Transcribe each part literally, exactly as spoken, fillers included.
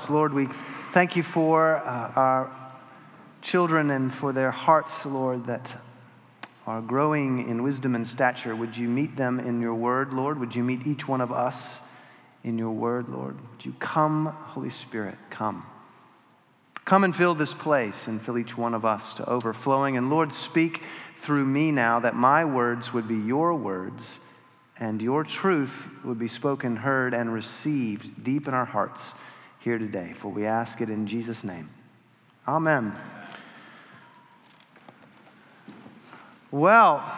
us. Lord, we thank you for uh, our children and for their hearts, Lord, that are growing in wisdom and stature. Would you meet them in your word, Lord? Would you meet each one of us in your word, Lord? Would you come, Holy Spirit, come. Come and fill this place and fill each one of us to overflowing. And Lord, speak through me now that my words would be your words and your truth would be spoken, heard, and received deep in our hearts here today. For we ask it in Jesus' name. Amen. Well,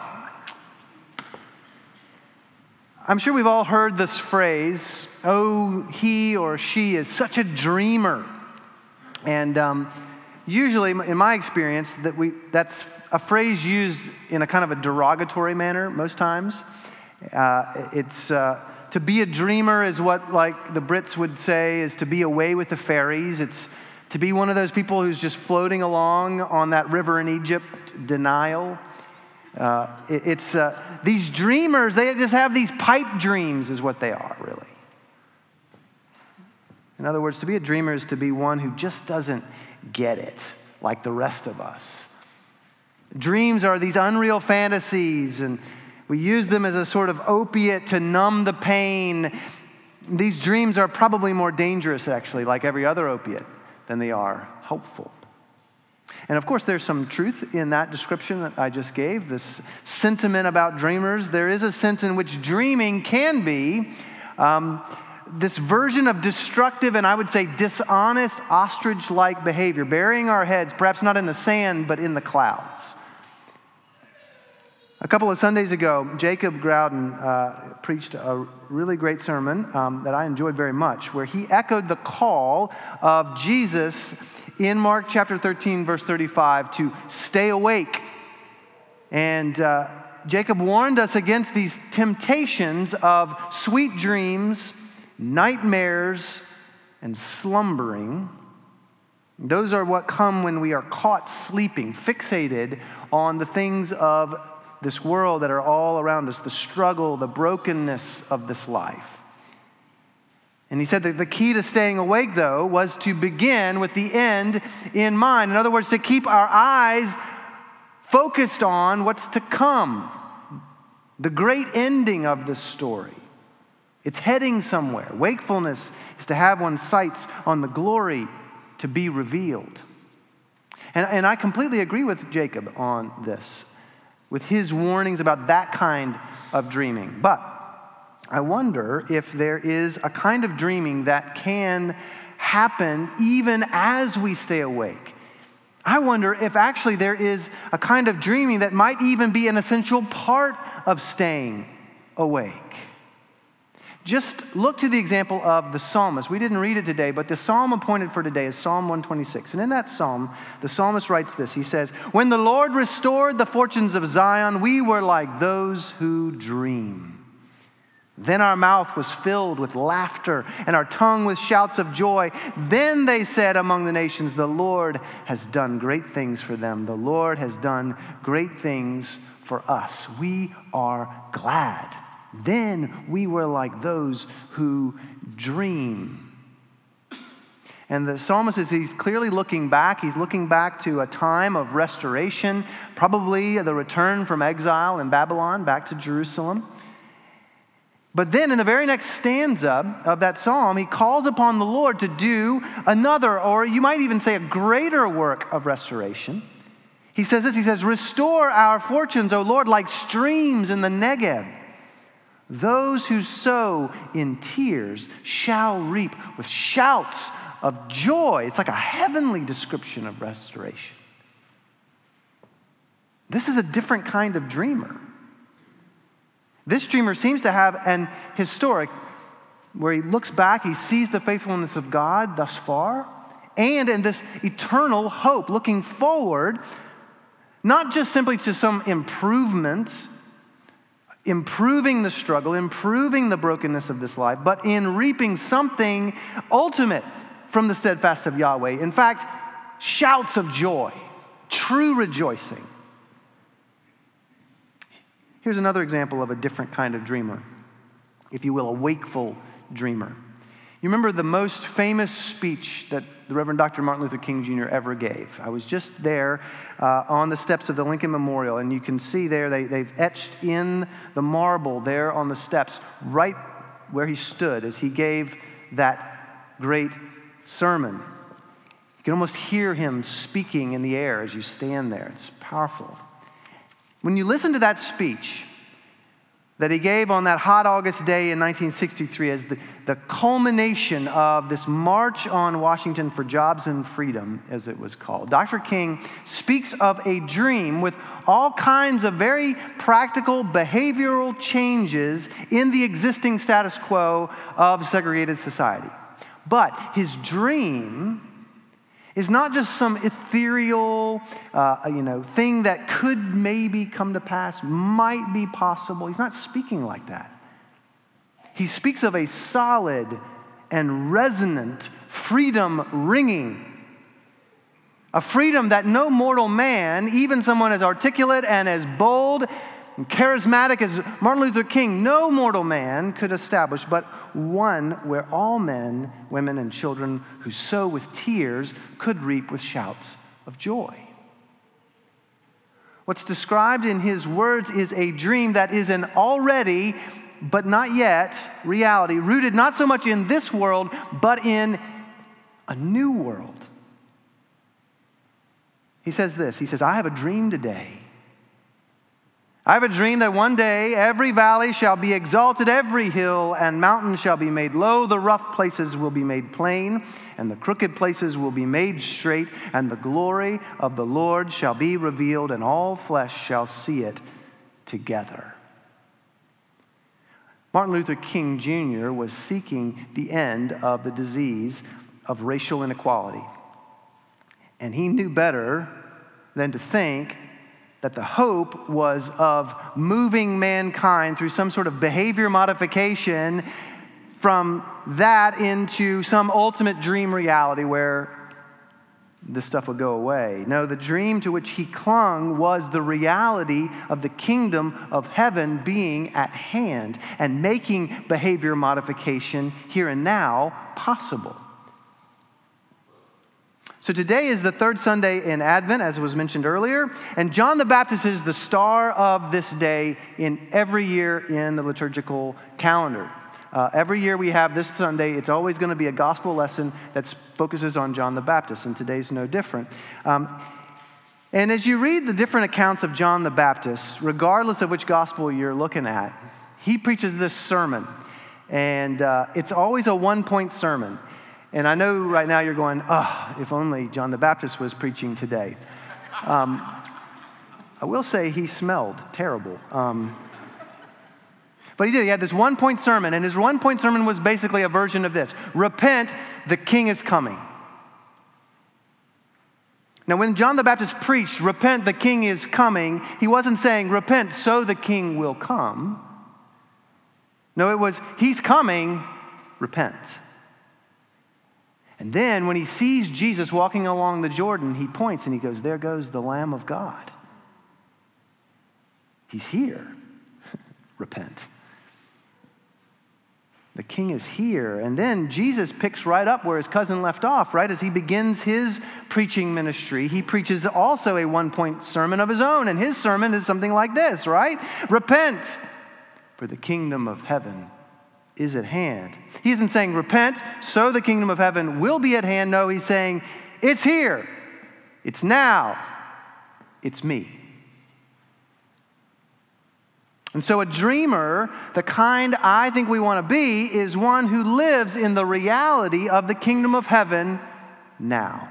I'm sure we've all heard this phrase, oh, he or she is such a dreamer. And um, usually, in my experience, that we that's a phrase used in a kind of a derogatory manner most times. Uh, it's uh, to be a dreamer is what, like the Brits would say, is to be away with the fairies. It's to be one of those people who's just floating along on that river in Egypt, denial. Uh, it, it's uh, these dreamers, they just have these pipe dreams is what they are, really. In other words, to be a dreamer is to be one who just doesn't get it like the rest of us. Dreams are these unreal fantasies, and we use them as a sort of opiate to numb the pain. These dreams are probably more dangerous, actually, like every other opiate, than they are helpful. And of course, there's some truth in that description that I just gave, this sentiment about dreamers. There is a sense in which dreaming can be um, this version of destructive and I would say dishonest ostrich-like behavior, burying our heads, perhaps not in the sand, but in the clouds. A couple of Sundays ago, Jacob Groudon uh, preached a really great sermon um, that I enjoyed very much, where he echoed the call of Jesus in Mark chapter thirteen, verse thirty-five, to stay awake. And uh, Jacob warned us against these temptations of sweet dreams, nightmares, and slumbering. Those are what come when we are caught sleeping, fixated on the things of this world that are all around us, the struggle, the brokenness of this life. And he said that the key to staying awake, though, was to begin with the end in mind. In other words, to keep our eyes focused on what's to come, the great ending of this story. It's heading somewhere. Wakefulness is to have one's sights on the glory to be revealed. And, and I completely agree with Jacob on this, with his warnings about that kind of dreaming. But I wonder if there is a kind of dreaming that can happen even as we stay awake. I wonder if actually there is a kind of dreaming that might even be an essential part of staying awake. Just look to the example of the psalmist. We didn't read it today, but the psalm appointed for today is Psalm one twenty-six. And in that psalm, the psalmist writes this. He says, "When the Lord restored the fortunes of Zion, we were like those who dream. Then our mouth was filled with laughter and our tongue with shouts of joy. Then they said among the nations, the Lord has done great things for them. The Lord has done great things for us. We are glad. Then we were like those who dream." And the psalmist is he's clearly looking back. He's looking back to a time of restoration, probably the return from exile in Babylon back to Jerusalem. But then in the very next stanza of that psalm, he calls upon the Lord to do another, or you might even say a greater work of restoration. He says this, he says, "Restore our fortunes, O Lord, like streams in the Negeb. Those who sow in tears shall reap with shouts of joy." It's like a heavenly description of restoration. This is a different kind of dreamer. This dreamer seems to have an historic, where he looks back, he sees the faithfulness of God thus far, and in this eternal hope, looking forward, not just simply to some improvement, improving the struggle, improving the brokenness of this life, but in reaping something ultimate from the steadfast of Yahweh. In fact, shouts of joy, true rejoicing. Here's another example of a different kind of dreamer, if you will, a wakeful dreamer. You remember the most famous speech that the Reverend Doctor Martin Luther King Junior ever gave. I was just there uh, on the steps of the Lincoln Memorial, and you can see there they, they've etched in the marble there on the steps right where he stood as he gave that great sermon. You can almost hear him speaking in the air as you stand there. It's powerful. When you listen to that speech that he gave on that hot August day in nineteen sixty-three as the, the culmination of this March on Washington for Jobs and Freedom, as it was called, Doctor King speaks of a dream with all kinds of very practical behavioral changes in the existing status quo of segregated society. But his dream is not just some ethereal, uh, you know, thing that could maybe come to pass, might be possible. He's not speaking like that. He speaks of a solid and resonant freedom ringing. A freedom that no mortal man, even someone as articulate and as bold and charismatic as Martin Luther King, no mortal man could establish, but one where all men, women, and children who sow with tears could reap with shouts of joy. What's described in his words is a dream that is an already, but not yet, reality, rooted not so much in this world, but in a new world. He says this, he says, I have a dream today. I have a dream that one day every valley shall be exalted, every hill and mountain shall be made low, the rough places will be made plain, and the crooked places will be made straight, and the glory of the Lord shall be revealed, and all flesh shall see it together. Martin Luther King Junior was seeking the end of the disease of racial inequality. And he knew better than to think that the hope was of moving mankind through some sort of behavior modification from that into some ultimate dream reality where this stuff would go away. No, the dream to which he clung was the reality of the kingdom of heaven being at hand and making behavior modification here and now possible. So today is the third Sunday in Advent, as was mentioned earlier, and John the Baptist is the star of this day in every year in the liturgical calendar. Uh, every year we have this Sunday, it's always going to be a gospel lesson that focuses on John the Baptist, and today's no different. Um, and as you read the different accounts of John the Baptist, regardless of which gospel you're looking at, he preaches this sermon, and uh, it's always a one-point sermon. And I know right now you're going, oh, if only John the Baptist was preaching today. Um, I will say he smelled terrible. Um, but he did. He had this one-point sermon, and his one-point sermon was basically a version of this. Repent, the king is coming. Now, when John the Baptist preached, repent, the king is coming, he wasn't saying, repent, so the king will come. No, it was, he's coming, repent. And then when he sees Jesus walking along the Jordan, he points and he goes, there goes the Lamb of God. He's here. Repent. The king is here. And then Jesus picks right up where his cousin left off, right? As he begins his preaching ministry, he preaches also a one-point sermon of his own. And his sermon is something like this, right? Repent, for the kingdom of heaven is at hand. He isn't saying repent, so the kingdom of heaven will be at hand. No, he's saying it's here. It's now. It's me. And so a dreamer, the kind I think we want to be, is one who lives in the reality of the kingdom of heaven now.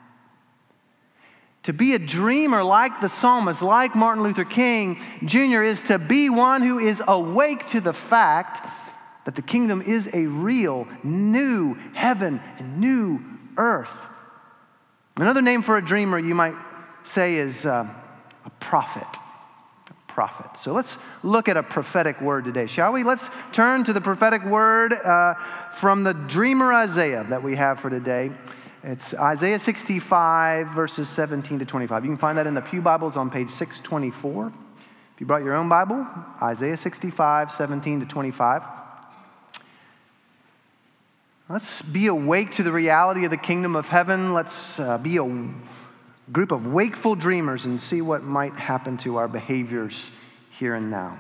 To be a dreamer like the psalmist, like Martin Luther King Junior, is to be one who is awake to the fact that the kingdom is a real new heaven and new earth. Another name for a dreamer you might say is uh, a prophet. A prophet. So let's look at a prophetic word today, shall we? Let's turn to the prophetic word uh, from the dreamer Isaiah that we have for today. It's Isaiah sixty-five, verses seventeen to twenty-five. You can find that in the Pew Bibles on page six twenty-four. If you brought your own Bible, Isaiah sixty-five, seventeen to twenty-five. Let's be awake to the reality of the kingdom of heaven. Let's uh, be a group of wakeful dreamers and see what might happen to our behaviors here and now.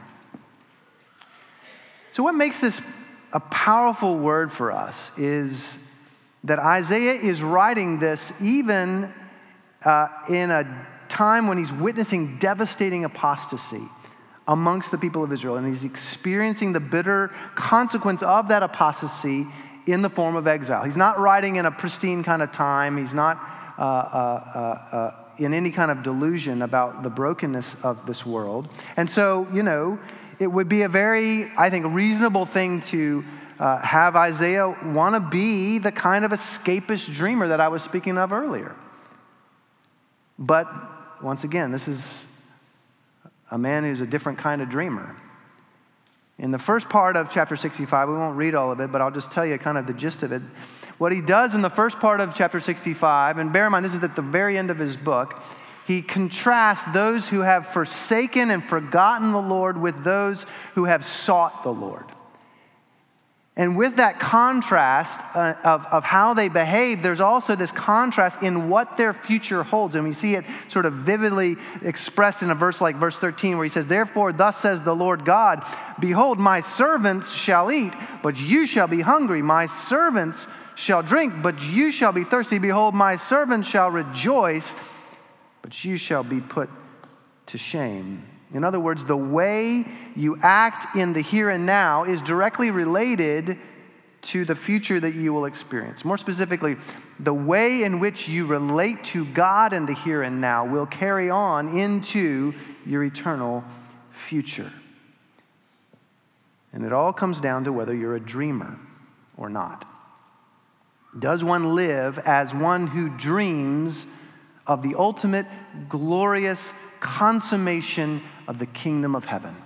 So what makes this a powerful word for us is that Isaiah is writing this even uh, in a time when he's witnessing devastating apostasy amongst the people of Israel, and he's experiencing the bitter consequence of that apostasy in the form of exile. He's not writing in a pristine kind of time. He's not uh, uh, uh, uh, in any kind of delusion about the brokenness of this world. And so, you know, it would be a very, I think, reasonable thing to uh, have Isaiah want to be the kind of escapist dreamer that I was speaking of earlier. But once again, this is a man who's a different kind of dreamer. In the first part of chapter sixty-five, we won't read all of it, but I'll just tell you kind of the gist of it. What he does in the first part of chapter sixty-five, and bear in mind this is at the very end of his book, he contrasts those who have forsaken and forgotten the Lord with those who have sought the Lord. And with that contrast uh, of, of how they behave, there's also this contrast in what their future holds. And we see it sort of vividly expressed in a verse like verse thirteen, where he says, "Therefore, thus says the Lord God, behold, my servants shall eat, but you shall be hungry. My servants shall drink, but you shall be thirsty. Behold, my servants shall rejoice, but you shall be put to shame." In other words, the way you act in the here and now is directly related to the future that you will experience. More specifically, the way in which you relate to God in the here and now will carry on into your eternal future. And it all comes down to whether you're a dreamer or not. Does one live as one who dreams of the ultimate, glorious consummation of the kingdom of heaven?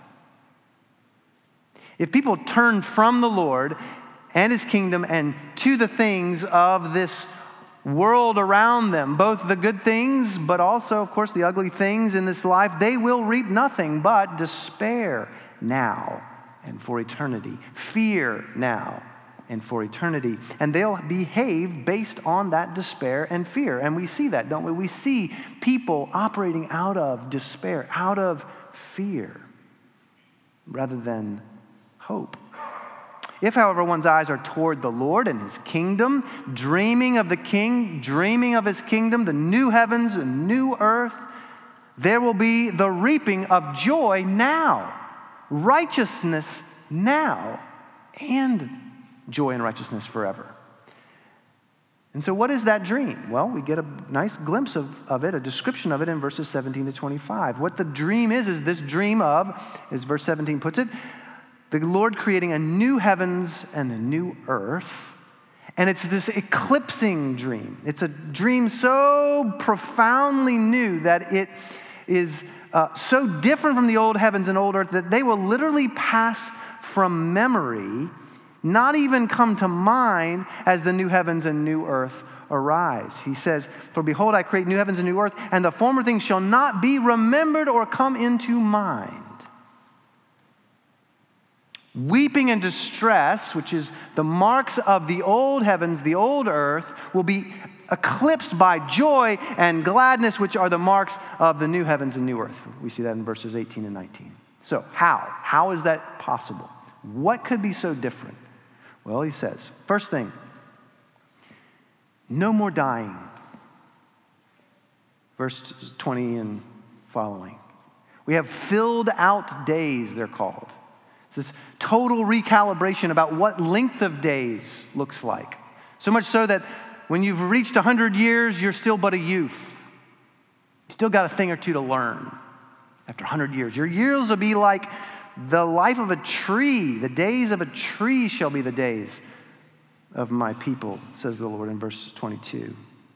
If people turn from the Lord and his kingdom and to the things of this world around them, both the good things, but also, of course, the ugly things in this life, they will reap nothing but despair now and for eternity, fear now and for eternity. And they'll behave based on that despair and fear. And we see that, don't we? We see people operating out of despair, out of fear, rather than hope. If, however, one's eyes are toward the Lord and his kingdom, dreaming of the king, dreaming of his kingdom, the new heavens and new earth, there will be the reaping of joy now, righteousness now, and joy and righteousness forever. And so what is that dream? Well, we get a nice glimpse of, of it, a description of it in verses seventeen to twenty-five. What the dream is, is this dream of, as verse seventeen puts it, the Lord creating a new heavens and a new earth. And it's this eclipsing dream. It's a dream so profoundly new that it is uh, so different from the old heavens and old earth that they will literally pass from memory, not even come to mind as the new heavens and new earth arise. He says, "For behold, I create new heavens and new earth, and the former things shall not be remembered or come into mind." Weeping and distress, which is the marks of the old heavens, the old earth, will be eclipsed by joy and gladness, which are the marks of the new heavens and new earth. We see that in verses eighteen and nineteen. So how? How is that possible? What could be so different? Well, he says, first thing, no more dying. Verse twenty and following. We have filled out days, they're called. It's this total recalibration about what length of days looks like. So much so that when you've reached one hundred years, you're still but a youth. You still got a thing or two to learn after one hundred years. Your years will be like the life of a tree. The days of a tree shall be the days of my people, says the Lord in verse twenty-two.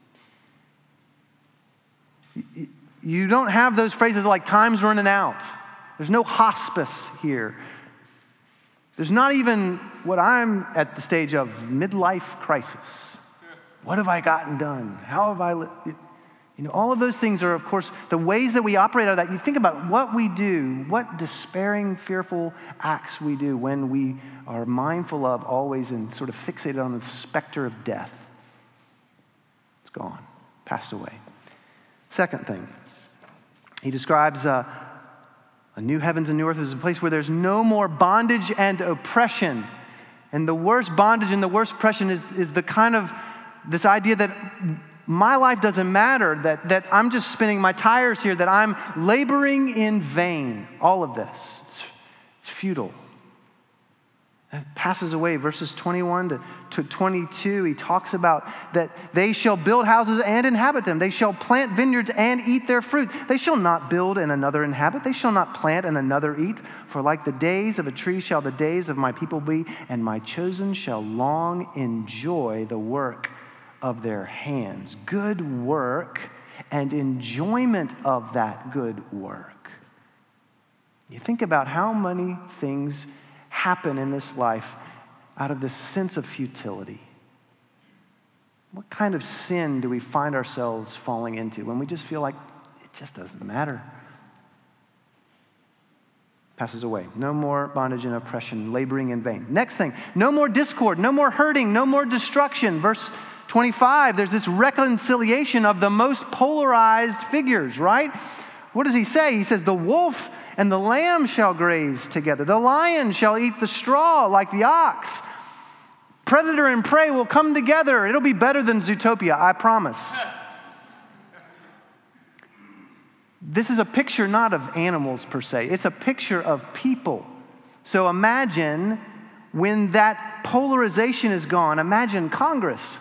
You don't have those phrases like time's running out. There's no hospice here. There's not even what I'm at the stage of midlife crisis. What have I gotten done? How have I lived? You You know, all of those things are, of course, the ways that we operate out of that. You think about what we do, what despairing, fearful acts we do when we are mindful of always and sort of fixated on the specter of death. It's gone, passed away. Second thing, he describes uh, a new heavens and new earth as a place where there's no more bondage and oppression. And the worst bondage and the worst oppression is, is the kind of, this idea that my life doesn't matter, that, that I'm just spinning my tires here, that I'm laboring in vain. All of this, it's, it's futile. It passes away. Verses twenty-one to twenty-two, he talks about that they shall build houses and inhabit them. They shall plant vineyards and eat their fruit. They shall not build and another inhabit. They shall not plant and another eat. For like the days of a tree shall the days of my people be, and my chosen shall long enjoy the work of their hands. Good work and enjoyment of that good work. You think about how many things happen in this life out of this sense of futility. What kind of sin do we find ourselves falling into when we just feel like it just doesn't matter? Passes away. No more bondage and oppression, laboring in vain. Next thing, no more discord, no more hurting, no more destruction. Verse twenty-five, there's this reconciliation of the most polarized figures, right? What does he say? He says, the wolf and the lamb shall graze together. The lion shall eat the straw like the ox. Predator and prey will come together. It'll be better than Zootopia, I promise. This is a picture not of animals per se. It's a picture of people. So imagine when that polarization is gone, imagine Congress.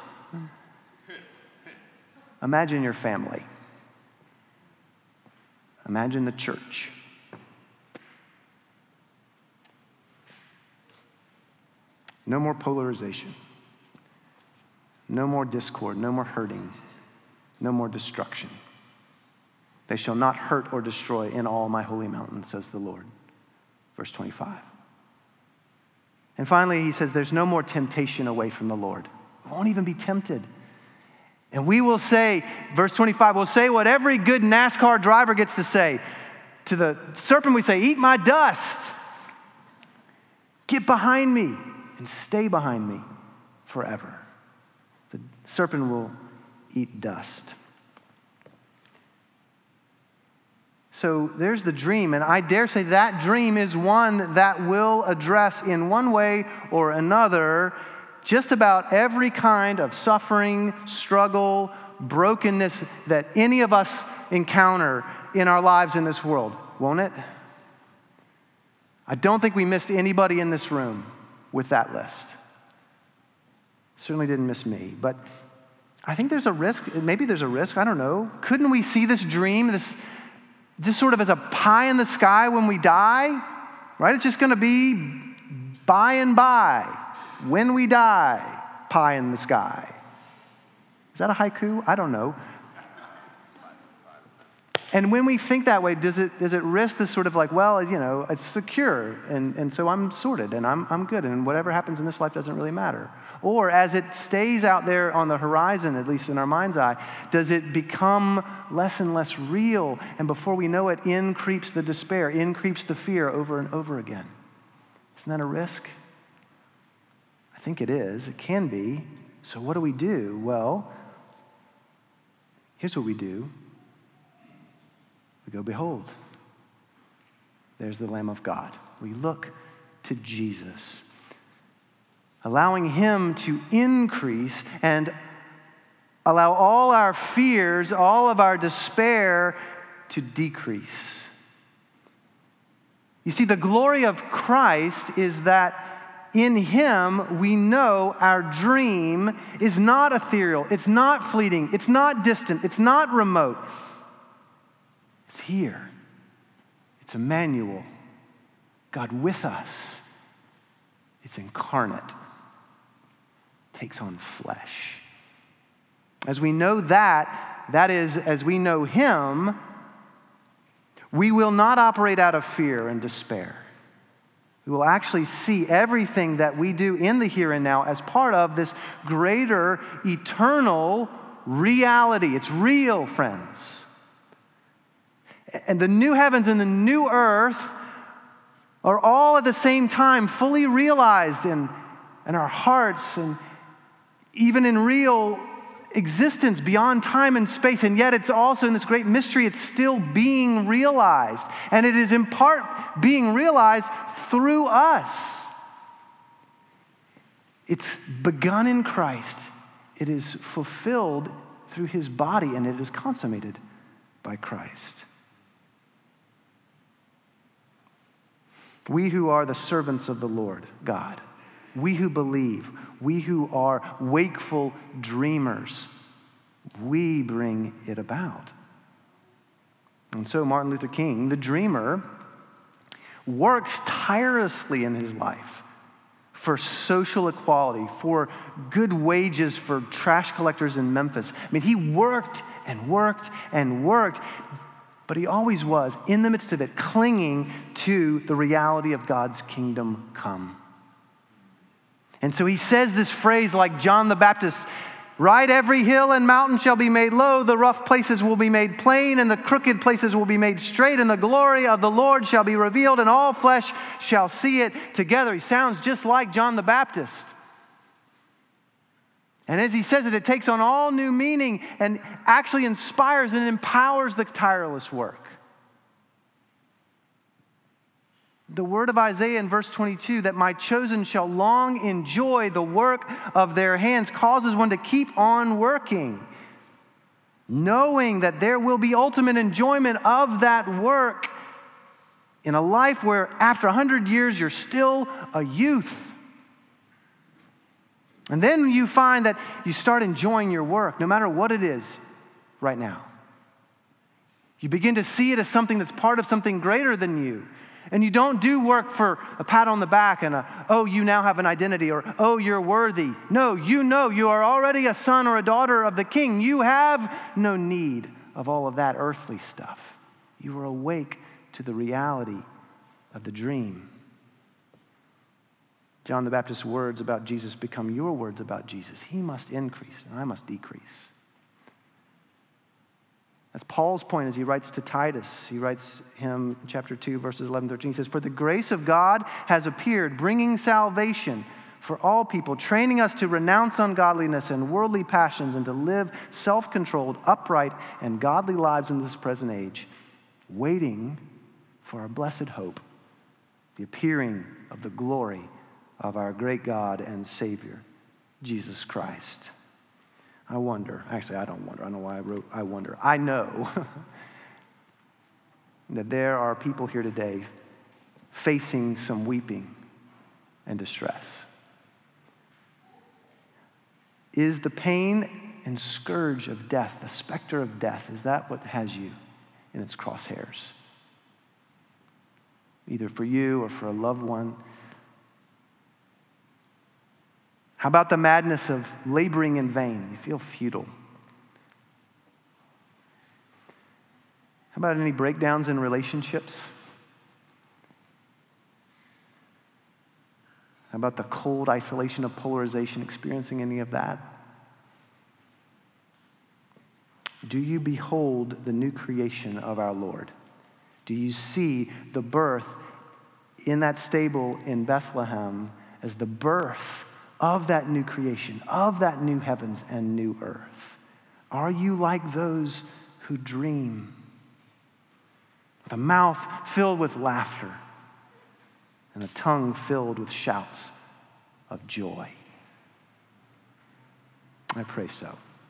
Imagine your family. Imagine the church. No more polarization. No more discord. No more hurting. No more destruction. They shall not hurt or destroy in all my holy mountain, says the Lord. Verse twenty-five. And finally, he says, there's no more temptation away from the Lord. We won't even be tempted. And we will say, verse twenty-five, we'll say what every good NASCAR driver gets to say. To the serpent we say, eat my dust. Get behind me and stay behind me forever. The serpent will eat dust. So there's the dream, and I dare say that dream is one that will address in one way or another just about every kind of suffering, struggle, brokenness that any of us encounter in our lives in this world, won't it? I don't think we missed anybody in this room with that list. Certainly didn't miss me, but I think there's a risk, maybe there's a risk, I don't know. Couldn't we see this dream, this just sort of as a pie in the sky when we die, right? It's just going to be by and by, when we die, pie in the sky. Is that a haiku? I don't know. And when we think that way, does it does it risk this sort of like, well, you know, it's secure, and, and so I'm sorted, and I'm I'm good, and whatever happens in this life doesn't really matter? Or as it stays out there on the horizon, at least in our mind's eye, does it become less and less real, and before we know it, in creeps the despair, in creeps the fear over and over again? Isn't that a risk? I think it is. It can be. So what do we do? Well, here's what we do. We go, behold, there's the Lamb of God. We look to Jesus, allowing him to increase and allow all our fears, all of our despair to decrease. You see, the glory of Christ is that in him we know our dream is not ethereal, it's not fleeting, it's not distant, it's not remote. It's here. It's Emmanuel, God with us. It's incarnate. It takes on flesh. As we know that, that is, as we know him, we will not operate out of fear and despair. We will actually see everything that we do in the here and now as part of this greater, eternal reality. It's real, friends. And the new heavens and the new earth are all at the same time fully realized in, in our hearts and even in real existence beyond time and space. And yet it's also in this great mystery, it's still being realized. And it is in part being realized through us. It's begun in Christ. It is fulfilled through his body, and it is consummated by Christ. We who are the servants of the Lord God, we who believe, we who are wakeful dreamers, we bring it about. And so Martin Luther King, the dreamer, works tirelessly in his life for social equality, for good wages for trash collectors in Memphis. I mean, he worked and worked and worked, but he always was, in the midst of it, clinging to the reality of God's kingdom come. And so he says this phrase like John the Baptist, right, every hill and mountain shall be made low, the rough places will be made plain, and the crooked places will be made straight, and the glory of the Lord shall be revealed, and all flesh shall see it together. He sounds just like John the Baptist. And as he says it, it takes on all new meaning and actually inspires and empowers the tireless work. The word of Isaiah in verse twenty-two, that my chosen shall long enjoy the work of their hands, causes one to keep on working, knowing that there will be ultimate enjoyment of that work in a life where after one hundred years you're still a youth. And then you find that you start enjoying your work, no matter what it is right now. You begin to see it as something that's part of something greater than you. And you don't do work for a pat on the back and a, oh, you now have an identity, or, oh, you're worthy. No, you know you are already a son or a daughter of the King. You have no need of all of that earthly stuff. You are awake to the reality of the dream. John the Baptist's words about Jesus become your words about Jesus. He must increase and I must decrease. That's Paul's point as he writes to Titus. He writes him in chapter two, verses eleven, thirteen. He says, for the grace of God has appeared, bringing salvation for all people, training us to renounce ungodliness and worldly passions and to live self-controlled, upright, and godly lives in this present age, waiting for our blessed hope, the appearing of the glory of our great God and Savior, Jesus Christ. I wonder, actually I don't wonder, I don't know why I wrote I wonder. I know that there are people here today facing some weeping and distress. Is the pain and scourge of death, the specter of death, is that what has you in its crosshairs? Either for you or for a loved one. How about the madness of laboring in vain? You feel futile. How about any breakdowns in relationships? How about the cold isolation of polarization, experiencing any of that? Do you behold the new creation of our Lord? Do you see the birth in that stable in Bethlehem as the birth of that new creation, of that new heavens and new earth? Are you like those who dream? With a mouth filled with laughter and a tongue filled with shouts of joy. I pray so.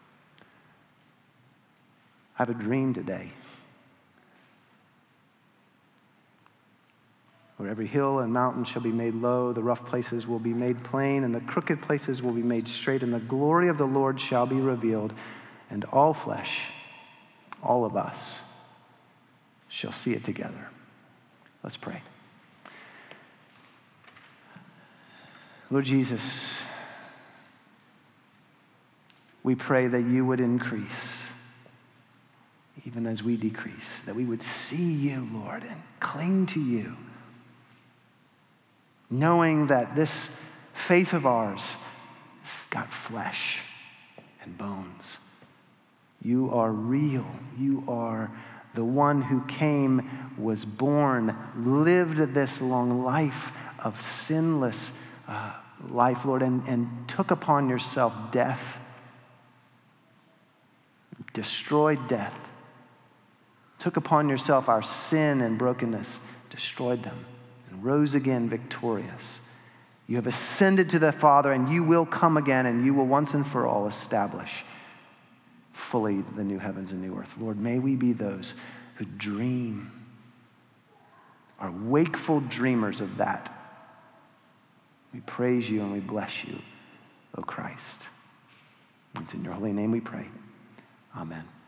I have a dream today where every hill and mountain shall be made low, the rough places will be made plain, and the crooked places will be made straight, and the glory of the Lord shall be revealed, and all flesh, all of us, shall see it together. Let's pray. Lord Jesus, we pray that you would increase even as we decrease, that we would see you, Lord, and cling to you, knowing that this faith of ours has got flesh and bones, You are real. You are the one who came, was born, lived this long life of sinless uh, life, Lord, and, and took upon yourself death, destroyed death, took upon yourself our sin and brokenness, destroyed them, and rose again victorious. You have ascended to the Father, and you will come again, and you will once and for all establish fully the new heavens and new earth. Lord, may we be those who dream, are wakeful dreamers of that. We praise you and we bless you, O Christ. It's in your holy name we pray. Amen.